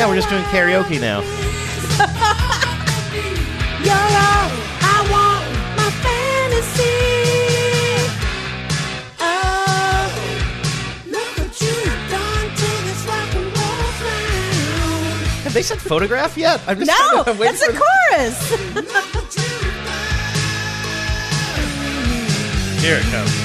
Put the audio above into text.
Yeah, we're just doing karaoke now. You're all I want, my fantasy. Oh, look what you've done to this rock and roll clown. Have they said photograph yet? I'm just No, trying to wait that's a chorus. Here it comes.